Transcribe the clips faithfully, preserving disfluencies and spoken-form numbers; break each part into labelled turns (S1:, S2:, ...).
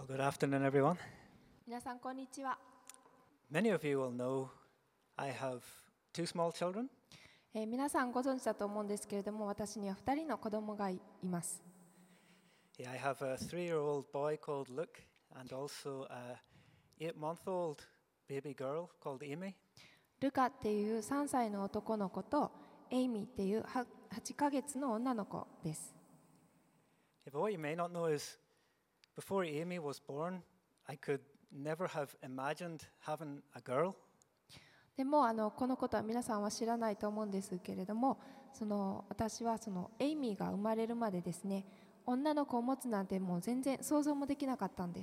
S1: Good afternoon, everyone.
S2: 皆さんこんにちは、
S1: Many of you will know I have two small children.
S2: えー皆さんご存知だと思うんですけれども、私にはふたりの子供がいいます。
S1: Yeah, I have a three-year-old boy called Luke and also a eight-month-old baby girl called Amy.
S2: ルカっていうさんさいの男の子とエイミーっていうはちかげつの女の子です。
S1: Yeah, but what you may not know is before Amy was born, I could never have imagined having a girl.
S2: でもあのこのことは皆さんは知らないと思うんですけれども、その私はそのエイミーが生まれるまでですね、女の子を持つなんてもう全然想像もできなかったんです。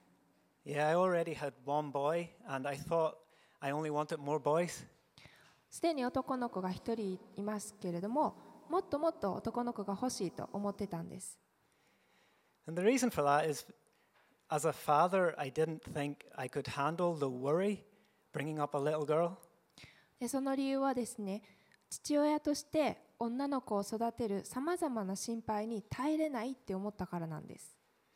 S1: Yeah, I already had one boy and I thought I only wanted more boys.
S2: すでに男の子がひとりいますけれども、もっともっと男の子が欲しいと思ってたんです。
S1: And the reason for that is, as a father, I didn't think I could handle the worry bringing up a little girl.
S2: でその理由はですね、父親として女の子を育てるさまざまな心配に耐えれないって思ったからなんです。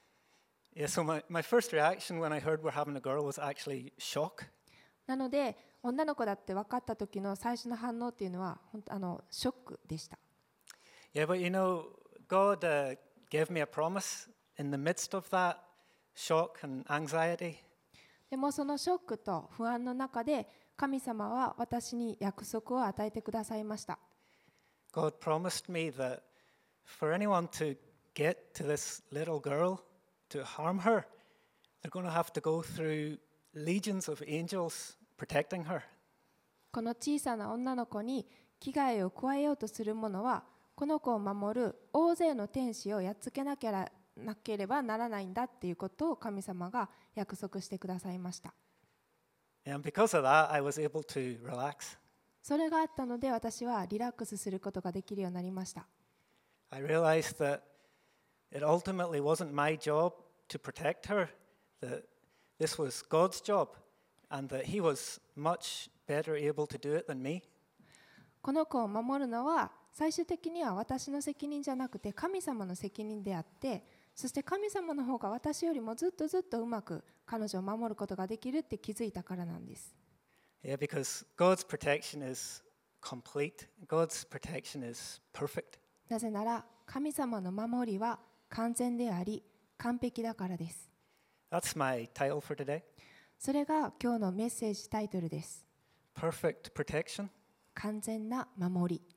S1: Yeah, so my, my first reaction when I heard we're having a girl was actually shock.
S2: なので女の子だって分かった時の最初の反応っていうのは本当あのショックでした。
S1: Yeah, but you know, God uh, gave me a promise in the midst of that shock and anxiety.
S2: でもそのショックと不安の中で神様は私に約束を与えてくださいました。
S1: God promised me that for anyone to get to this little girl, to harm her, they're going to have to go through legions of angels protecting her.
S2: この小さな女の子に危害を加えようとする者はこの子を守る大勢の天使をやっつけなければなければならないんだっていうことを神様が約束してくださいました。
S1: And because of that, I was able to relax.
S2: それがあったので私はリラックスすることができるようになりました。
S1: I realized that it ultimately wasn't my job to protect her, that this was God's job, and that He was much better able to do it than me.
S2: この子を守るのは最終的には私の責任じゃなくて神様の責任であって、そして神様の方が私よりもずっとずっとうまく彼女を守ることができるって気づいたからなんです。
S1: Yeah, because God's protection is complete. God's protection is perfect.
S2: なぜなら神様の守りは完全であり完璧だからです。
S1: That's my title for today.
S2: それが今日のメッセージタイトルです。
S1: Perfect protection.
S2: 完全な守り。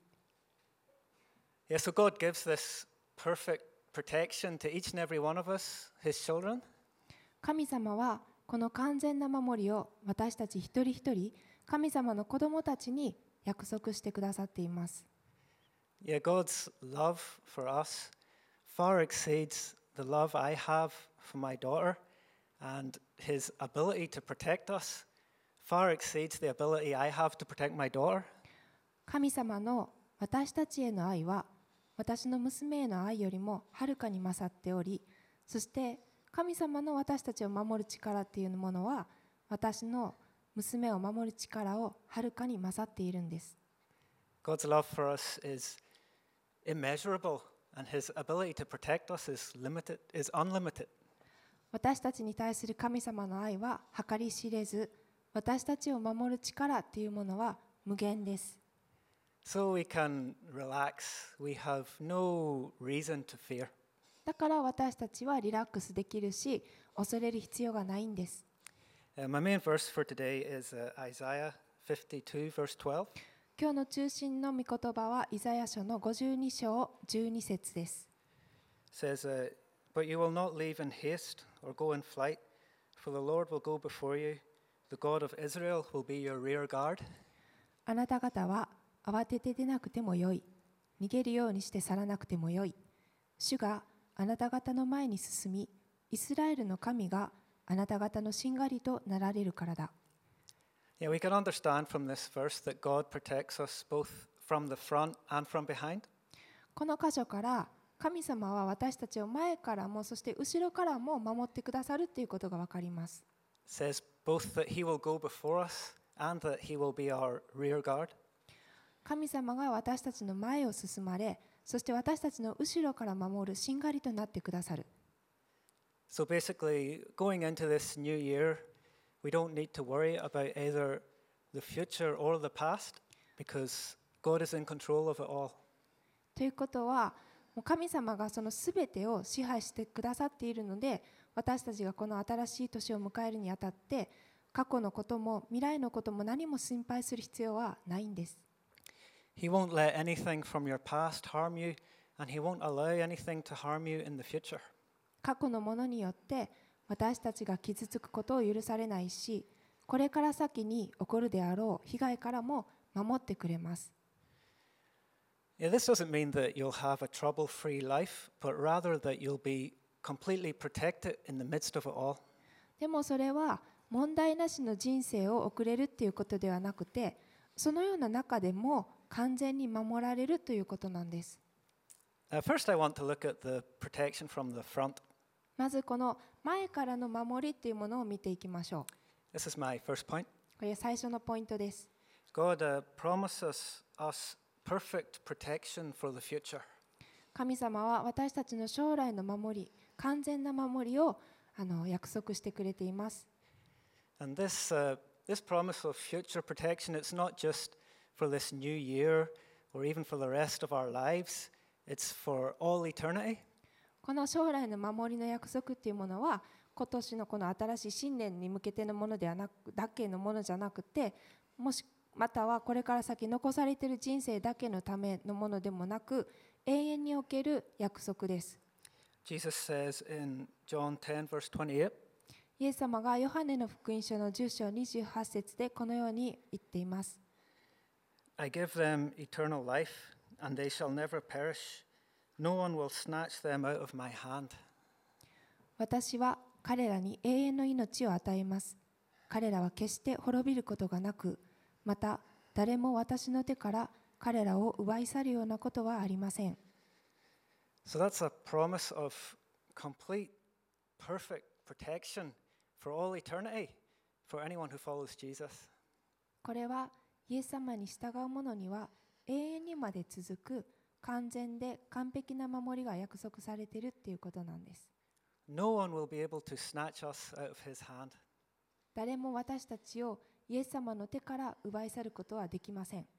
S1: Yeah, so God gives this perfect protection to each and every one of us, His children.
S2: 神様はこの完全な守りを私たち一人一人神様の子供たちに約束してくださっています。
S1: Yeah, God's love for us far exceeds the love I have for my daughter, and His ability to protect us far exceeds the ability I have to protect my daughter.
S2: 神様の私たちへの愛は私の娘への愛よりもはるかに勝っており、そして神様の私たちを守る力っていうものは私の娘を守る力をはるかに勝っているんです。
S1: God's love for us is immeasurable, and His ability to protect us is limited, is unlimited.
S2: 私たちに対する神様の愛は計り知れず、私たちを守る力っていうものは無限です。
S1: So we can relax. We have no reason to fear.
S2: だから私たちはリラックスできるし、恐れる必要がないんです。
S1: Uh, my main verse for today is uh, Isaiah fifty-two, verse twelve.
S2: 今日の中心の御言葉はイザヤ書のごじゅうに章じゅうに節です。
S1: It says, uh, But you will not leave in haste or go in flight, for the Lord will go before you. The God of Israel will be your rear guard.
S2: あなた方は慌てて出なくてもよい。逃げるようにして去らなくてもよい。主があなた方の前に進み、イスラエルの神があなた方のしんがりとなられるからだ。
S1: Yeah, we can understand from this verse that God protects us both from the front and from behind.
S2: この箇所から神様は私たちを前からもそして後ろからも守ってくださるということがわかります。
S1: It says both that He will go before us and that He will be our rear guard.
S2: 神様が私たちの前を進まれ、そして私たちの後ろから守るしんがりとなってくださる。
S1: So basically, going into this new year, we don't need to worry about either the future or the past because God is in control of it all.
S2: ということは、もう神様がそのすべてを支配してくださっているので、私たちがこの新しい年を迎えるにあたって、過去のことも未来のことも何も心配する必要はないんです。
S1: He won't let anything from your past harm you, and He won't allow anything to harm you in the future.
S2: 過去のものによって私たちが傷つくことを許されないし、これから先に起こるであろう被害からも守ってくれます。
S1: Yeah, this doesn't mean that you'll have a trouble-free life, but rather that you'll be completely protected in the midst of it all.
S2: でもそれは問題なしの人生を送れるっていうことではなくて、そのような中でも完全に守られるということなんです。
S1: Uh, first, I want to look at the protection from the front.
S2: まずこの前からの守りっていうものを見ていきましょう。
S1: This is my first point.
S2: これ最初のポイントです。
S1: God uh, promises us perfect protection for the future.
S2: 神様は私たちの将来の守り、完全な守りをあの約束してくれています。
S1: And this, uh, this promise of future protection, it's not just for this new year or even for the rest of our lives. It's for all eternity.
S2: この将来の守りの約束っていうものは、今年のこの新しい新年に向けてのものではなく、だけのものじゃなくて、もしまたはこれから先残されている人生だけのためのものでもなく、永遠における約束です。
S1: Jesus says in John ten, verse twenty-eight,
S2: イエス様がヨハネの福音書のじゅう章にじゅうはち節でこのように言っています。
S1: I give them eternal life, and they shall never perish. No one will snatch them out of my hand.
S2: 私は彼らに永遠の命を与えます。彼らは決して滅びることがなく、また誰も私の手から彼らを奪い去るようなことはありません。
S1: So that's a promise of complete, perfect protection for all eternity for anyone who follows Jesus.
S2: これはイエス様に従う者には永遠にまで続く完全で完璧な守りが約束されているっていうことなんです。
S1: No one will be able to snatch us out of his hand.
S2: 誰も私たちをイエス様の手から奪い去ることはできません。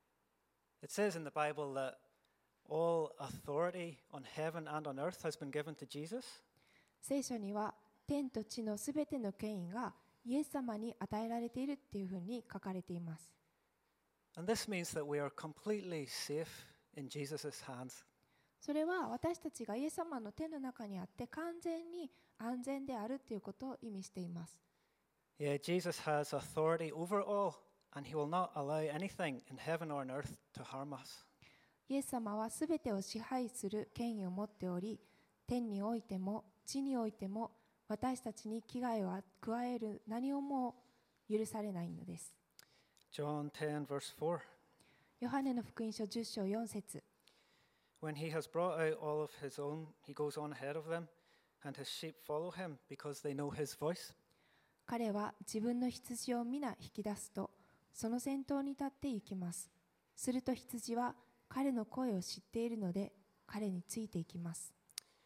S1: It says in the Bible that all authority on heaven and on earth has been given to Jesus.
S2: 聖書には天と地のすべての権威がイエス様に与えられているっていうふうに書かれています。
S1: And this means that we are completely safe in Jesus' hands.
S2: それは私たちがイエス様の手の中にあって完全に安全であるということを意味しています。
S1: Yeah, Jesus has authority over all, and he will not allow anything in heaven or on earth to harm us.
S2: イエス様はすべてを支配する権威を持っており、天においても地においても私たちに危害を加える何をも許されないのです。
S1: John ten, verse four.
S2: ヨハネの福音書じゅう章よん節。
S1: When he has brought out all of his own, he goes on ahead of them, and his sheep follow him because they know his voice.
S2: 彼は自分の羊を皆引き出すと、その先頭に立って行きます。すると羊は彼の声を知っているので、彼についていきます。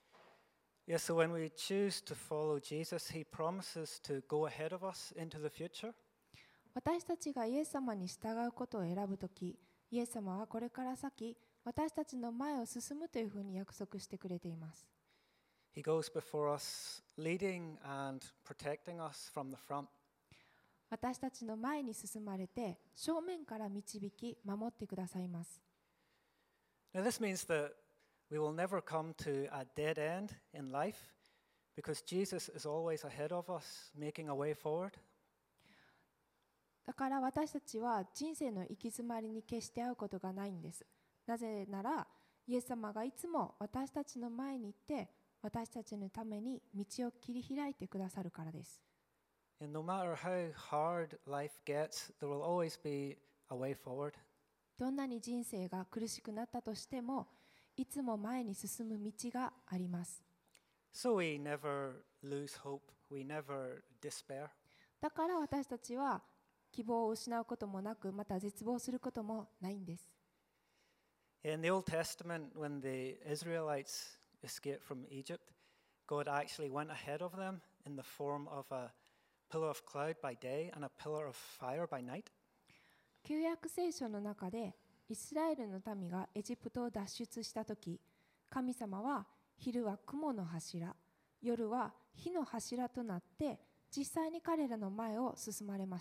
S1: Yes, so when we choose to follow Jesus, he promises to go ahead of us into the future.
S2: 私たちがイエス様に従うことを選ぶとき、イエス様はこれから先、私たちの前を進むというふうに約束してくれています。
S1: He goes before us, leading and protecting us from the front.
S2: 私たちの前に進まれて、正面から導き、守ってくださいます。
S1: Now, this means that we will never come to a dead end in life because Jesus is always ahead of us, making a way forward.
S2: だから私たちは人生の行き詰まりに決して会うことがないんです。なぜなら、イエス様がいつも私たちの前にいて、私たちのために道を切り開いてくださるからです。
S1: And no matter how hard life gets, there will always be a way forward.
S2: どんなに人生が苦しくなったとしても、いつも前に進む道があります。
S1: So we never lose hope. We never despair.
S2: だから私たちは希望を失うこともなく、また絶望することもないんです。
S1: In the Old Testament, when the Israelites escaped from Egypt, God actually went ahead of them in the form of a pillar of cloud by day and a pillar of fire by night.
S2: 旧約聖書の中でイスラエルの民がエジプトを脱出したとき、神様は昼は雲の柱、夜は火の柱となって実際に彼らの前を進まれました。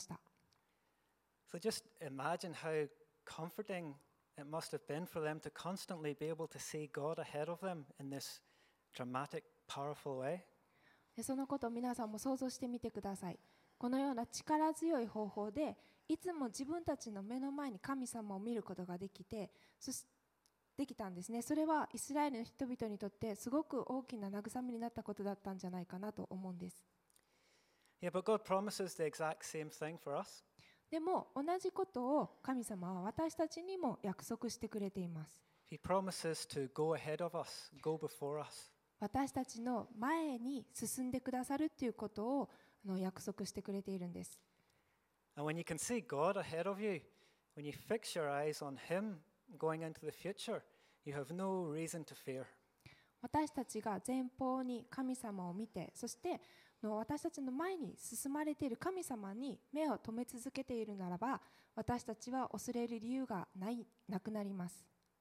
S1: So just imagine how comforting it must have been for them to constantly be able to see God ahead of them in this dramatic, powerful way.
S2: そのことを皆さんも想像してみてください。このような力強い方法でいつも自分たちの目の前に神様を見ることができて、そしてできたんですね。それはイスラエルの人々にとってすごく大きな慰めになったことだったんじゃないかなと思うんです。
S1: Yeah, but God promises the exact same thing for us.
S2: でも同じことを神様は私たちにも約束してくれています。
S1: He promises to go ahead of us, go before us.
S2: 私たちの前に進んでくださるということを約束してくれているんです。
S1: And when you can see God ahead of you, when you fix your eyes on Him going into the future, you have no reason to fear.
S2: 私たちが前方に神様を見て、そして私たちの前に進まれている神様に目を留め続けているならば、私たちは恐れる理由がない、なくなります。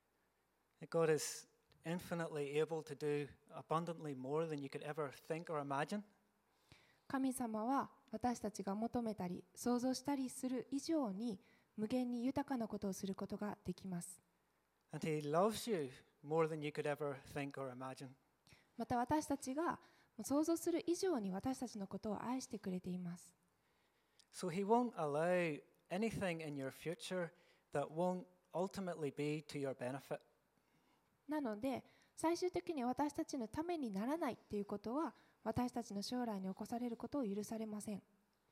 S1: God is infinitely able to do abundantly more than you could ever think or imagine.
S2: 神様は私たちが求めたり想像したりする以上に無限に豊かなことをすることができます。
S1: And He loves you more than you could ever think or imagine.
S2: また私たちが想像する以上に私たちのことを愛してくれています。
S1: So He won't allow anything in your future that won't ultimately be to your benefit.
S2: なので最終的に私たちのためにならないということは私たちの将来に起こされることを許されません。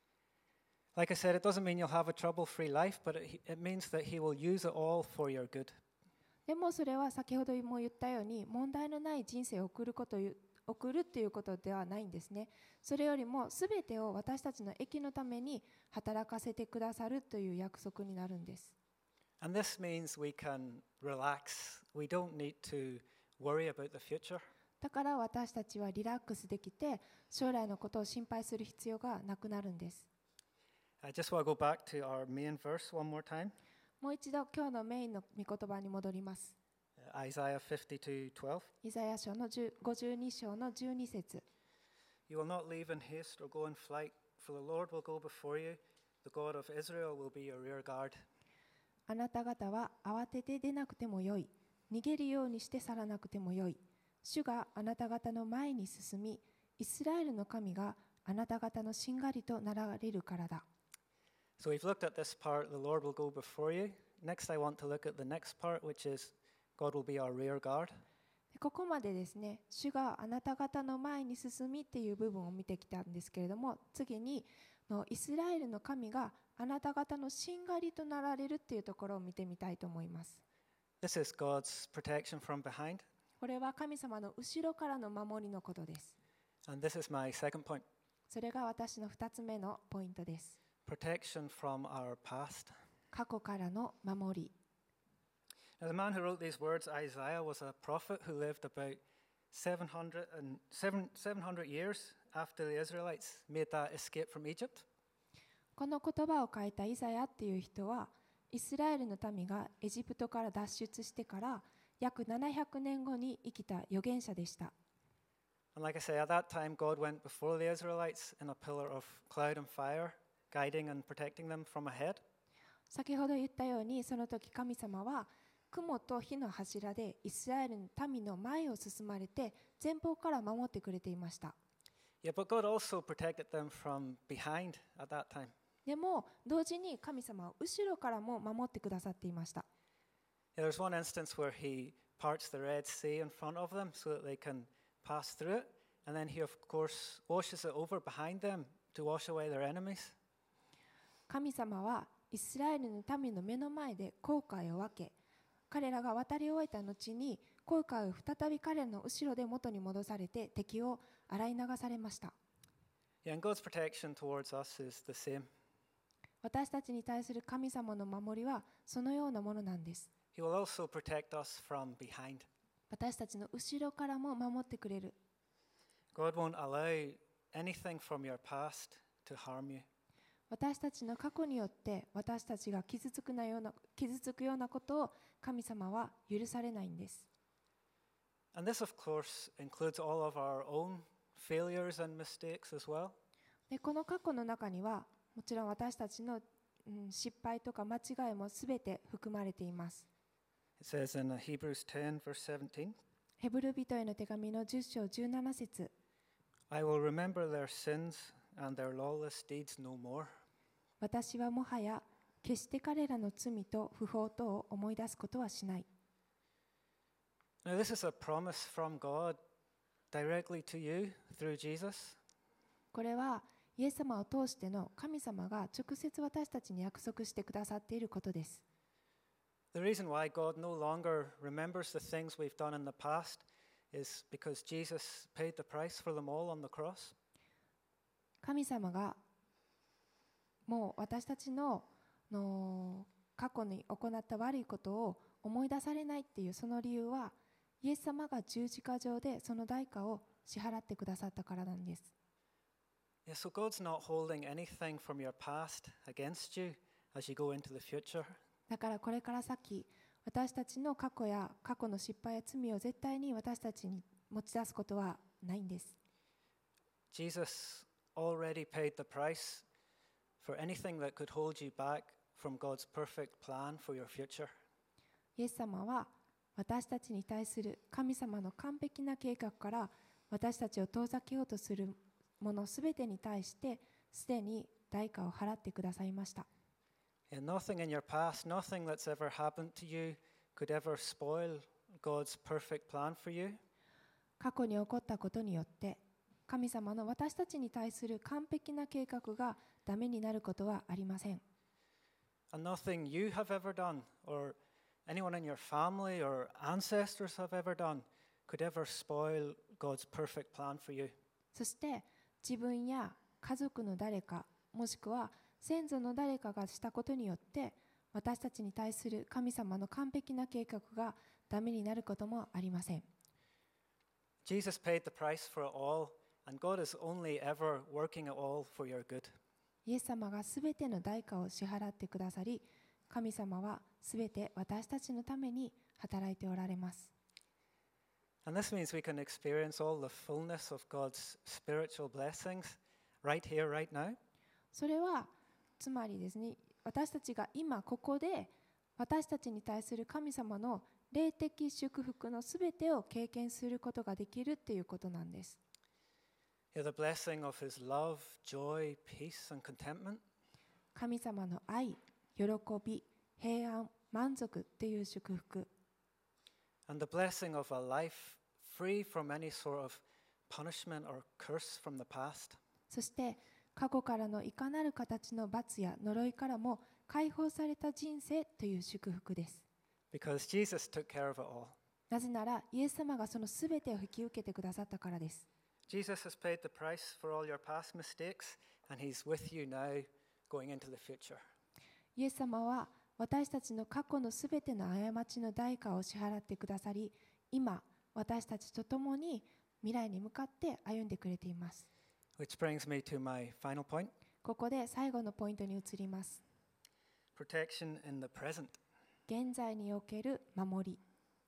S1: Like I said, it doesn't mean you'll have a trouble-free life, but it, it means that He will use it all for your good.
S2: でもそれは先ほども言ったように問題のない人生を送ること送るということではないんですね。それよりもすべてを私たちの益のために働かせてくださるという約束になるんです。
S1: And this means we can relax. We don't need to worry about the future.
S2: だから私たちはリラックスできて将来のことを心配する必要がなくなるんです。
S1: I just want to go back to our main verse one more time.
S2: もう一度今日のメインの御言葉に戻ります。
S1: Isaiah fifty-two twelve.
S2: イザヤ書のごじゅうに章のじゅうに節。
S1: You will not leave in haste or go in flight, for the Lord will go before you. The God of Israel will be your rear guard.
S2: あなた方は慌てて出なくてもよい。逃げるようにして去らなくてもよい。主があなた方の前に進み、イスラエルの神があなた方のしんがりとなられるからだ。
S1: So we've looked at this part, the Lord will go before you. Next, I want to look at the next part, which is God will be our rear guard.
S2: ここまでですね、主があなた方の前に進みっていう部分を見てきたんですけれども、次にのイスラエルの神があなた方のしんがりとなられるっていうところを見てみたいと思います。
S1: This is God's protection from behind.
S2: これは神様の後ろからの守りのことです。
S1: And this is my second point.
S2: それが私の二つ目のポイントです。
S1: Protection from our past.
S2: 過去からの守り。
S1: Now, the man who wrote these words, Isaiah, was a prophet who lived about seven hundred, and seven, seven hundred years after the Israelites made that escape from Egypt.
S2: この言葉を書いたイザヤっていう人は、イスラエルの民がエジプトから脱出してから約ななひゃくねんごに生きた預言者でした。
S1: And like I say, at that time, God went before the Israelites in a pillar of cloud and fire, guiding and protecting them from ahead.
S2: 先ほど言ったように、その時神様は雲と火の柱でイスラエルの民の前を進まれて前方から守ってくれていました。
S1: Yeah, but God also protected them from behind at that time.
S2: でも同時に神様は後ろからも守ってくださっていました。
S1: Yeah, there's one instance where He parts the Red Sea in front of them so that they can pass through it, and then He, of course, washes it over behind them to wash away their enemies.
S2: 神様はイスラエルの民の目の前で紅海を分け、彼らが渡り終えた後に紅海を再び彼らの後ろで元に戻されて敵を洗い流されました。
S1: Yeah, and God's protection towards us is the same.
S2: 私たちに対する神様の守りはそのようなものなんです。
S1: He will also protect us from behind.
S2: 私たちの後ろからも守ってくれる。
S1: God won't allow anything from your past to harm you.
S2: 私たちの過去によって私たちが傷つくなような、傷つくようなことを神様は許されないんです。
S1: And this, of course, includes all of our own failures and mistakes as well.
S2: でこの過去の中にはもちろん私たちの、うん、失敗とか間違いもすべて含まれています。
S1: It says in Hebrews ten, verse seventeen,
S2: ヘブル人への手紙のじゅっ章じゅうなな節
S1: I will remember their sins and their lawless deeds no more.
S2: 私はもはや決して彼らの罪と不法とを思い出すことはしない。
S1: Now, this is a promise from God directly to you through Jesus.
S2: これはイエス様を通しての神様が直接私たちに約束してくださっていることです。
S1: The reason why God no longer remembers the things we've done in the past is because Jesus paid the price for them all on the cross.
S2: 神様がもう私たち の, の過去に行った悪いことを思い出されないっていうその理由はイエス様が十字架上でその代価を支払ってくださったからなんです。
S1: Yeah, so God's not holding anything from your past against you as you go into the future.
S2: だからこれから先私たちの過去や過去の失敗や罪を絶対に私たちに持ち出すことはないんです。
S1: Jesus already paid the price for anything that could hold you back from God's perfect plan for your future.
S2: イエス様は私たちに対する神様の完璧な計画から私たちを遠ざけようとするものすべてに対してすでに代価を払ってくださいました。
S1: Yeah, nothing in your past, nothing that's ever happened to you could ever spoil God's perfect plan for you.
S2: 過去に起こったことによって神様の私たちに対する完璧な計画がダメになることはありません。
S1: And nothing you have ever done or anyone in your family or ancestors have ever done could ever spoil God's perfect plan for you.
S2: そして自分や家族の誰かもしくは先祖の誰かがしたことによって私たちに対する神様の完璧な計画がダメになることもありません。
S1: Jesus paid the price for it all, and God is only ever working it all for your good.
S2: イエス様がすべての代価を支払ってくださり、神様はすべて私たちのために働いておられます。
S1: And this means we can experience all the fullness of God's spiritual blessings right here, right now.
S2: それはつまりですね、私たちが今ここで私たちに対する神様の霊的祝福のすべてを経験することができるということなんです。
S1: Yeah, the blessing of His love, joy, peace, and contentment.
S2: 神様の愛、喜び、平安、満足という祝福。
S1: And the blessing of a life free from any sort of punishment or curse from the past.
S2: そして過去からのいかなる形の罰や呪いからも解放された人生という祝福です。
S1: Because Jesus took care of it all.
S2: なぜならイエス様がそのすべてを引き受けてくださったからです。
S1: Jesus has paid the price for all your past mistakes, and He's with you now going into the future.
S2: イエス様は私たちの過去のすべての過ちの代価を支払ってくださり、今私たちと共に未来に向かって歩んでくれています。
S1: Which brings me to my final point.
S2: ここで最後のポイントに移ります。
S1: Protection in the present.
S2: 現在における守り。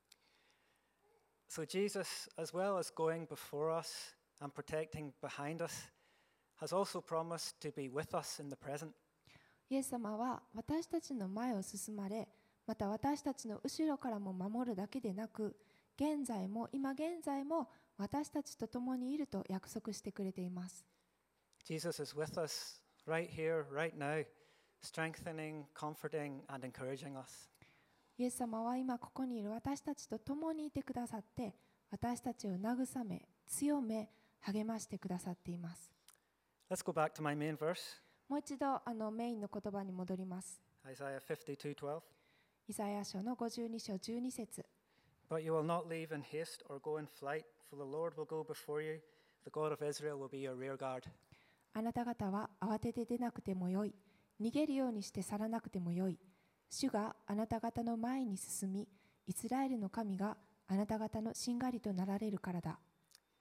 S1: So Jesus, as well as going before us and protecting behind us, has also promised to be with us in the present.
S2: イエス様は私たちの前を進まれ、また私たちの後ろからも守るだけでなく、現在も今現在も私たちと共にいると約束してくれています。
S1: Jesus is with us right here, right now, strengthening, comforting, and encouraging us.
S2: イエス様は今ここにいる私たちと共にいてくださって、私たちを慰め、強め、励ましてくださっています。
S1: Let's go back to my main verse.
S2: もう一度あのメインの言葉に戻ります。
S1: Isaiah fifty-two twelve.
S2: イザヤ書のごじゅうに章じゅうに節。
S1: But you will not leave in haste or go in flight, for the Lord will go before you. The God of Israel will be your rear guard.
S2: あなた方は慌てて出なくてもよい。逃げるようにして去らなくてもよい。主があなた方の前に進み、イスラエルの神があなた方のしんがりとなられるからだ。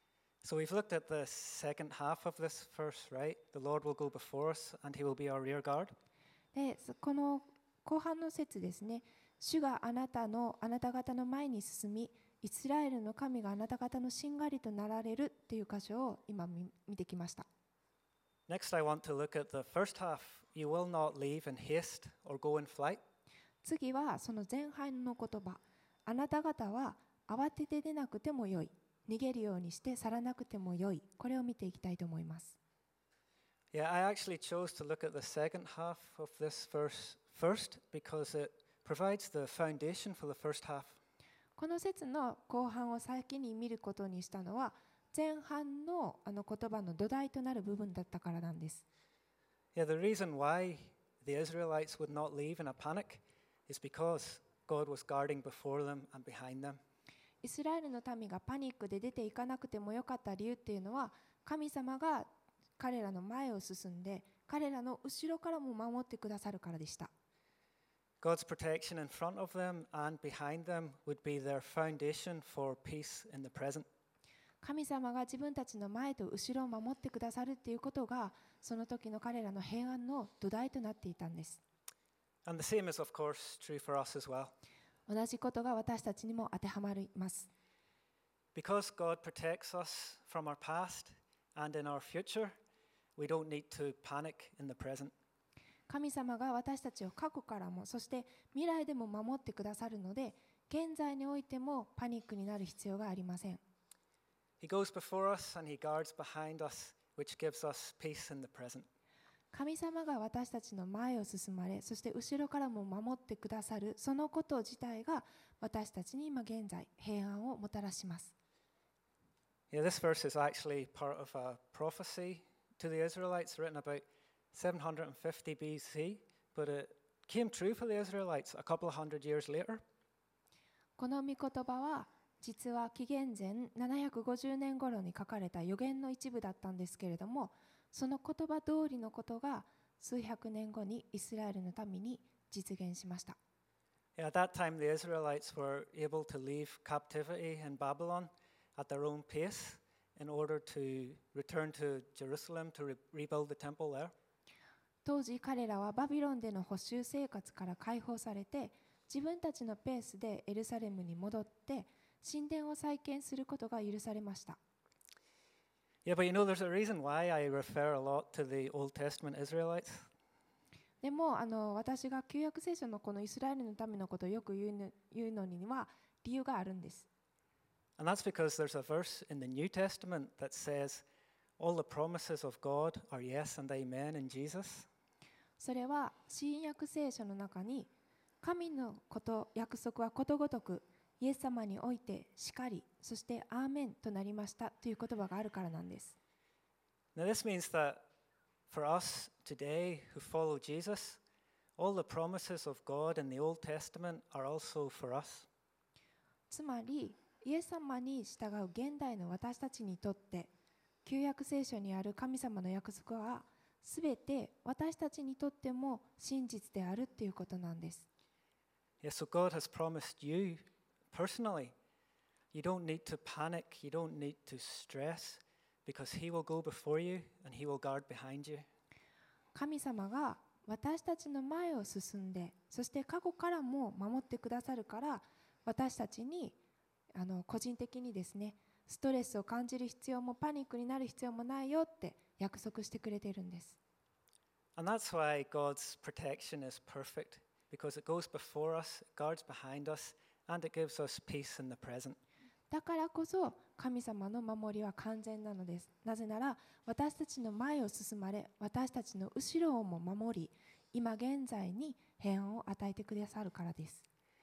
S1: So we've looked at the second half of this verse, right? The Lord will go before us and he will be our rear guard.
S2: で、この後半の節ですね、主があなたのあなた方の前に進み、イスラエルの神があなた方のしんがりとなられるっていう箇所を今見見てきました。
S1: Next, I want to look at the first half. You will not leave in haste or go in flight.
S2: 次はその前半の言葉、あなた方は慌てて出なくてもよい、逃げるようにして去らなくてもよい、これを見ていきたいと思います。
S1: Yeah, I actually chose to look at the second half of this verse first because it provides the foundation for the first half.
S2: この節の後半を先に見ることにしたのは、前半のあの言葉の土台となる部分だったからなんです。
S1: Yeah, the reason why the Israelites would not leave in a panic is because God was guarding before them and behind them.
S2: イスラエルの民がパニックで出ていかなくてもよかった理由っていうのは、神様が彼らの前を進んで、彼らの後ろからも守ってくださるからでした。
S1: God's protection in front of them and behind them would be their foundation for peace in the present.
S2: 神様が自分たちの前と後ろを守ってくださるっていうことが、その時の彼らの平安の土台となっていたんです。
S1: And the same is, of course, true for us as well.
S2: 同じことが私たちにも当てはまります。
S1: Because God protects us from our past and in our future, we don't need to panic in the present.
S2: 神様が私たちを過去からも、そして未来でも守ってくださるので、現在においてもパニックになる必要がありません。
S1: He goes before us and he guards behind us, which gives us peace in the present.
S2: 神様が私たちの前を進まれ、そして後ろからも守ってくださる、そのこと自体が私たちに今現在平安をもたらします。
S1: Yeah, this verse is actually part of a prophecy to the Israelites written about seven hundred fifty B C, but it came true for the Israelites a couple of hundred years later.
S2: この御言葉は実は紀元前ななひゃくごじゅうねん頃に書かれた預言の一部だったんですけれども、その言葉通りのことが数百年後にイスラエルの民に実現しました。
S1: Yeah, at that time, the Israelites were able to leave captivity in Babylon at their own pace in order to return to Jerusalem to re- rebuild the temple there.
S2: 当時彼らはバビロンでの捕囚生活から解放されて、自分たちのペースでエルサレムに戻って神殿を再建することが許されました。
S1: Yeah, but you know, there's a reason why I refer a lot to the Old Testament Israelites.
S2: でもあの私が旧約聖書のこのイスラエルの民のことをよく言うの、言うのには理由があるんです。
S1: And that's because there's a verse in the New Testament that says, all the promises of God are yes and amen in Jesus.
S2: それは新約聖書の中に神のこと約束はことごとくイエス様においてしかり、そしてアーメンとなりましたという言葉があるからなんです。
S1: Now this means that for us today who follow Jesus, all the promises of God in the Old Testament are also for us.
S2: つまりイエス様に従う現代の私たちにとって旧約聖書にある神様の約束はすべて私たちにとっても真実であるということなんです。
S1: Yeah, so God has promised you personally, you don't need to panic, you don't need to stress, because He will go before you and He will guard behind you.
S2: 神様が私たちの前を進んで、そして過去からも守ってくださるから、私たちにあの個人的にですね、ストレスを感じる必要もパニックになる必要もないよって約束してくれているんです。
S1: And that's why God's protection is perfect, because it goes before us, it guards behind us, and it gives us peace in the present.
S2: だからこそ神様の守りは完全なのです。なぜなら私たちの前を進まれ、私たちの後ろをも守り、今現在に平安を与えてくださるからです。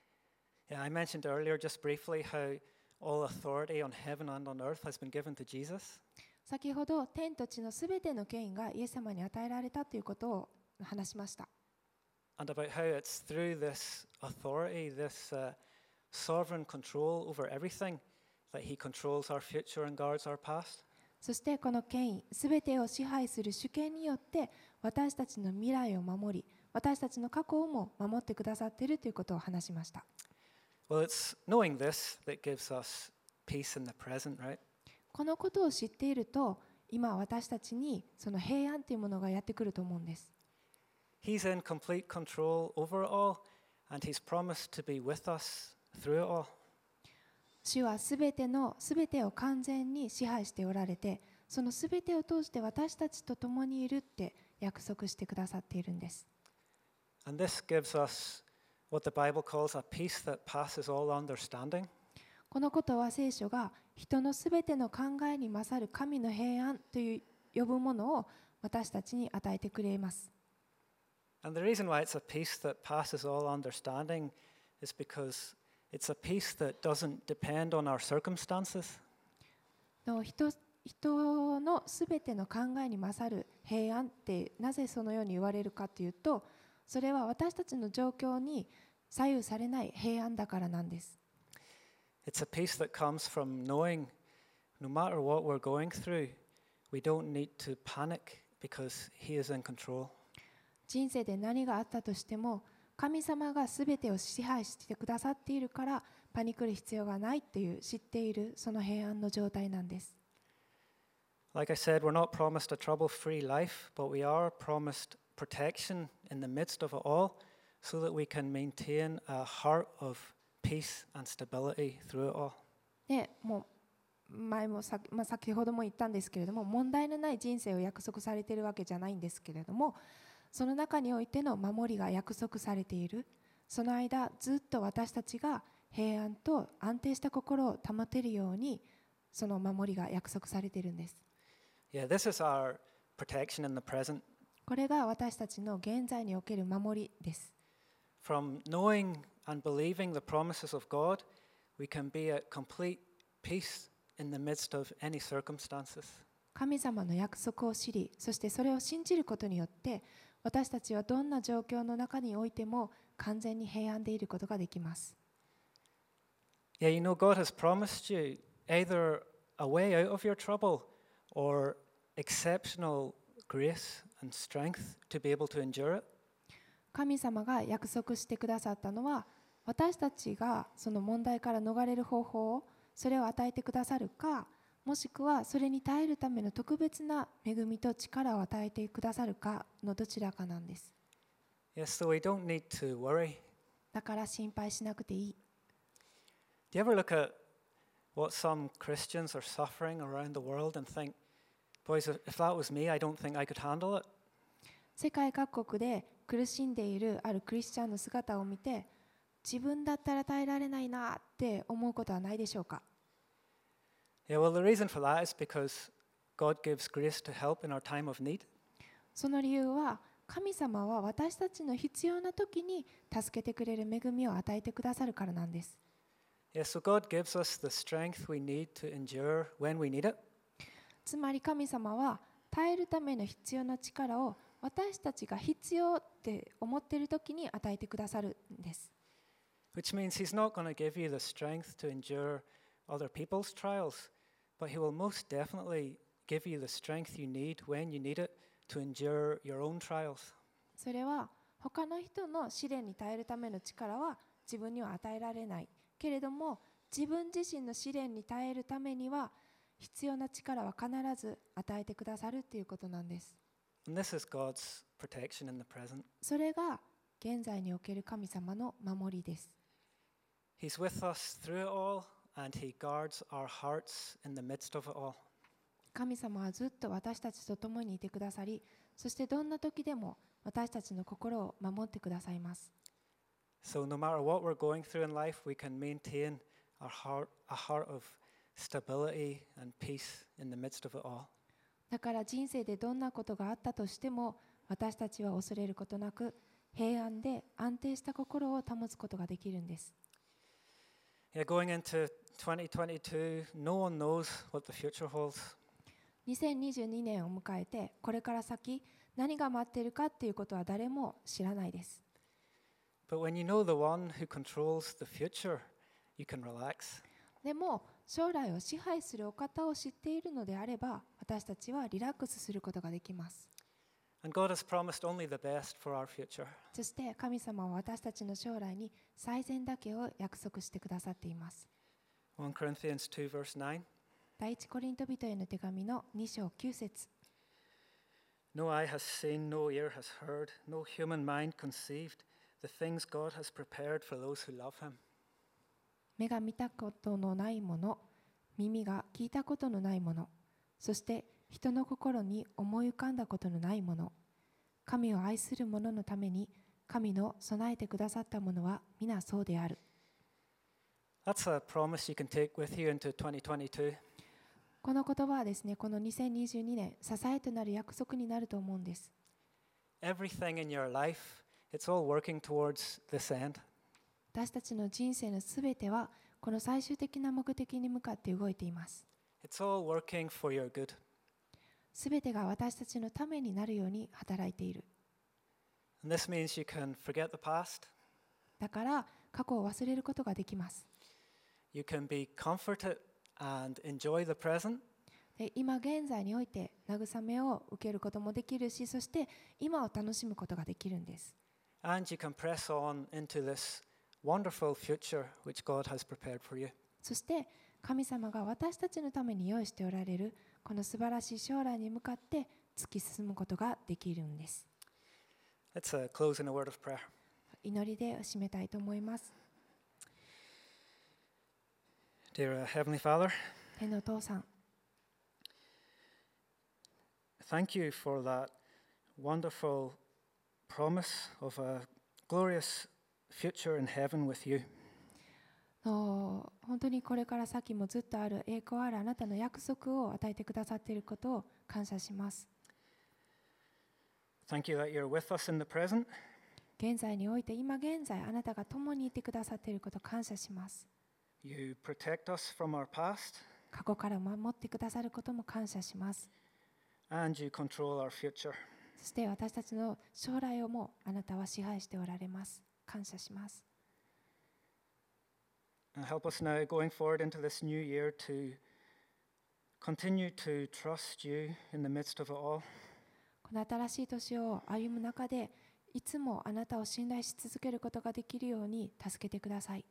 S1: Yeah, I mentioned earlier just briefly how all authority on heaven and on earth has been given to Jesus.
S2: 先ほど天と地のすべての権威がイエス様に与えられたということを話しました。
S1: And about how it's through this authority, this uh, sovereign control over everything, that He controls our future and guards our past.
S2: そしてこの権威、すべてを支配する主権によって私たちの未来を守り、私たちの過去をも守ってくださっているということを話しました。
S1: Well, it's knowing this that gives us peace in the present, right?
S2: このことを知っていると、今私たちにその平安というものがやってくると思うんです。
S1: He's in complete control over it all, and He's promised to be with us through it all.
S2: 主はすべてのすべてを完全に支配しておられて、そのすべてを通して私たちと共にいるって約束してくださっているんです。
S1: And this gives us what the Bible calls a peace that passes all understanding.
S2: このことは聖書が人のすべての考えに勝る神の平安という呼ぶものを私たちに与えてくれます。
S1: And the reason why it's a peace that passes all understanding is because it's a peace that doesn't depend on our circumstances.
S2: の人人のすべての考えに勝る平安ってなぜそのように言われるかというと、それは私たちの状況に左右されない平安だからなんです。
S1: It's a peace that comes from knowing no matter what we're going through, we don't need to panic because He is in control.
S2: 人生で何があったとしても、神様がすべてを支配してくださっているからパニクる必要がないっていう知っているその平安の状態なんです。
S1: Like I said, we're not promised a trouble-free life, but we are promised protection in the midst of it all so that we can maintain a heart of peace and stability through it all.
S2: でもう前もさ、まあ、先ほども言ったんですけれども、問題のない人生を約束されているわけじゃないんですけれども、その中においての守りが約束されている。その間ずっと私たちが平安と安定した心を保てるようにその守りが約束されているんです。
S1: Yeah, this is our protection in the present.
S2: これが私たちの現在における守りです。
S1: From knowing and believing the promises of God, we can be at complete peace in the midst of any circumstances.
S2: 神様の約束を知り、そしてそれを信じることによって私たちはどんな状況の中においても完全に平安でいることができます。
S1: Yeah, you know, God has promised you either a way out of your trouble or exceptional grace and strength to be able to endure it.
S2: 神様が約束してくださったのは、私たちがその問題から逃れる方法を、それを与えてくださるか、もしくはそれに耐えるための特別な恵みと力を与えてくださるかのどちらかなんです。
S1: Yes, so we don't need to worry.
S2: だから心配しなくていい。
S1: Do you ever look at what some Christians are suffering around the world and think, boys, if that was me, I don't think I could handle it?
S2: 世界各国で苦しんでいるあるクリスチャンの姿を見て、自分だったら耐えられないなって思うことはないでしょうか。
S1: Yeah, well, the reason for that is because God gives grace to help in our time of need.
S2: その理由は、神様は私たちの必要な時に助けてくれる恵みを与えてくださるからなんです。
S1: Yeah, so God gives us the strength we need to endure when we need it.
S2: つまり神様は耐えるための必要な力を私たちが必要って思っている時に与えてくださるんです。
S1: Which means He's not going to give you the strength to endure other people's trials, but He will most definitely give you the strength you need when you need it to endure your own trials.
S2: それは他の人の試練に耐えるための力は自分には与えられないけれども、自分自身の試練に耐えるためには必要な力は必ず与えてくださるということなんです。
S1: And this is God's protection in the present.
S2: それが現在における神様の守りです。
S1: He's with us through it all, and He guards our hearts in the midst of it all.
S2: 神様はずっと私たちと共にいてくださり、そしてどんな時でも私たちの心を守ってくださいます。
S1: So no matter what we're going through in life, we can maintain our heart, a heart of stability and peace in the midst of it all.
S2: だから人生でどんなことがあったとしても、私たちは恐れることなく、平安で安定した心を保つことができるんです。
S1: Yeah, going into twenty twenty-two, no one knows what the future holds.
S2: にせんにじゅうにねんを迎えて、これから先何が待っているかっていうことは誰も知らないです。
S1: But when you know the one who controls the future, you can relax.
S2: でも将来を支配するお方を知っているのであれば、私たちはリラックスすることができます。
S1: And God has promised only the best for our future.
S2: そして神様は私たちの将来に最善だけを約束してくださっています。
S1: First Corinthians two verse nine.
S2: 第一コリント人への手紙のに章きゅう節。
S1: No eye has seen, no ear has heard, no human mind conceived the things God has prepared for those who love him.
S2: 目が見たことのないもの、耳が聞いたことのないもの、そして人の心に思い浮かんだことのないもの、神を愛する者のために神の備えてくださったものは皆そうである。
S1: That's a promise you can take with you into twenty twenty-two.
S2: この言葉はですね、このにせんにじゅうにねん、支えとなる約束になると思うんです。
S1: Everything in your life, it's all working towards this end.
S2: 私たちの人生のすべては、この最終的な目的に向かって動いています。
S1: It's all working for your good.
S2: すべてが私たちのためになるように働いている。
S1: And this means you can forget the past.
S2: だから、過去を忘れることができます。
S1: You can be comforted and enjoy the present.
S2: で、今現在において慰めを受けることもできるし、そして今を楽しむことができるんです。
S1: And you can press on into this wonderful future which God has prepared for you.
S2: そして神様が私たちのために用意しておられるこの素晴らしい将来に向かって突き進むことができるんです。
S1: Let's uh, close in a word of prayer.
S2: 祈りで締めたいと思います。
S1: Dear uh, Heavenly Father,
S2: 天のお父さん、
S1: thank you for that wonderful promise of a glorious future in heaven with you.
S2: の本当にこれから先もずっとある栄光あるあなたの約束を与えてくださっていることを感謝します。
S1: Thank you that you're with us in the present.
S2: 現在において今現在あなたが共にいてくださっていることを感謝します。
S1: You protect us from our past,
S2: 過去から守ってくださることも感謝します。
S1: and you control our future.
S2: そして私たちの将来をもあなたは支配しておられます。感謝します。
S1: And help us now going forward into this new year to continue to trust you in the midst of it all.
S2: この新しい年を歩む中でいつもあなたを信頼し続けることができるように助けてください。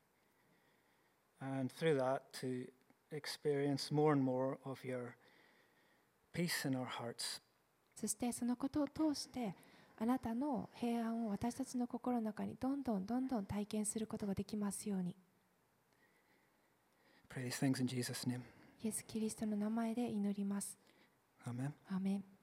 S1: And through that to experience more and more of your peace in our hearts.
S2: そしてそのことを通してあなたの平安を私たちの心の中にどんどんどんどん体験することができますように。
S1: Pray these things in Jesus' name.
S2: イエス・キリストの名前で祈ります。
S1: Amen.
S2: アーメン。